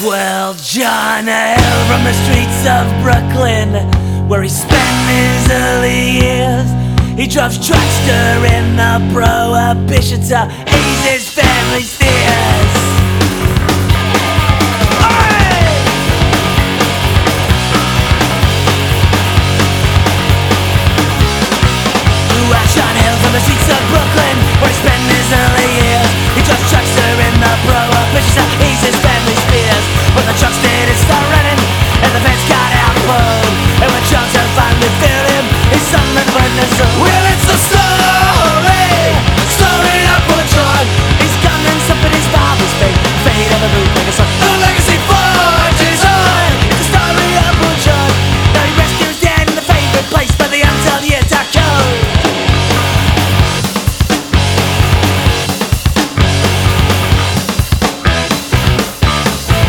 Well, John Hill from the streets of Brooklyn, where he spent his early years, he drove truckster in the Prohibition to